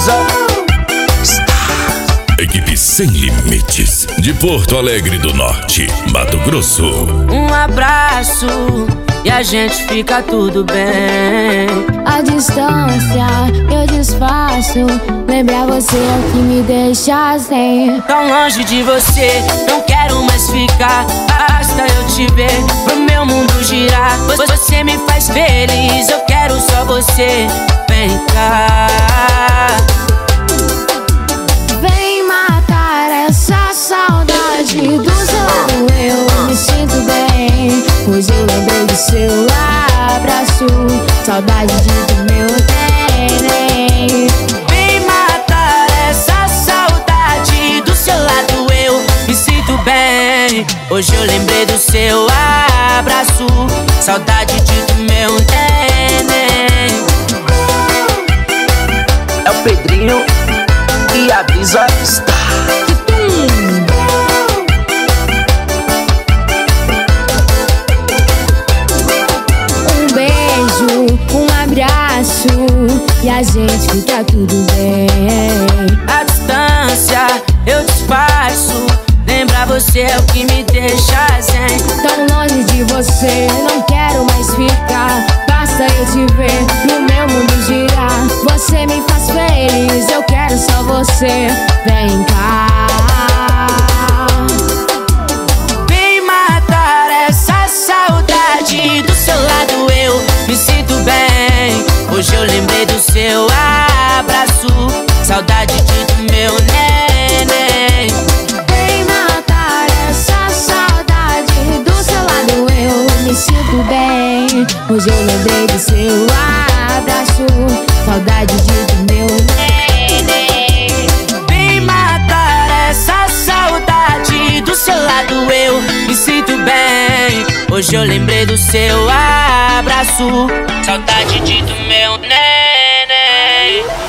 avisa. Equipe Sem Limites, de Porto Alegre do Norte, Mato Grosso. Um abraço e a gente fica tudo bem. A distância eu disfarço, lembrar você é o que me deixa sem. Tão longe de você, não quero mais ficar. Basta eu te ver, pro meu mundo girar. Você me faz feliz, eu quero só você. Vem cá. Vem matar essa saudade do seu lado, eu me sinto bem. Pois eu lembrei do seu abraço, saudade do meu neném. Vem matar essa saudade do seu lado, eu me sinto bem. Hoje eu lembrei do seu abraço, saudade do meu neném. É o Pedrinho e avisa. Um beijo, um abraço e a gente fica tudo bem. A distância eu disfarço, lembrar você é o que me deixa zen. Tão longe de você, não quero mais ficar. Basta eu te ver, no meu mundo girar. Você me faz feliz, eu quero só você. Vem cá. Vem matar essa saudade do seu lado, eu me sinto bem. Hoje eu lembrei do seu abraço, saudade do meu neném. Vem matar essa saudade do seu lado, eu me sinto bem. Hoje eu lembrei do seu abraço, saudade do meu neném. Vem matar essa saudade do seu lado, eu me sinto bem. Hoje eu lembrei do seu abraço, saudade do meu neném.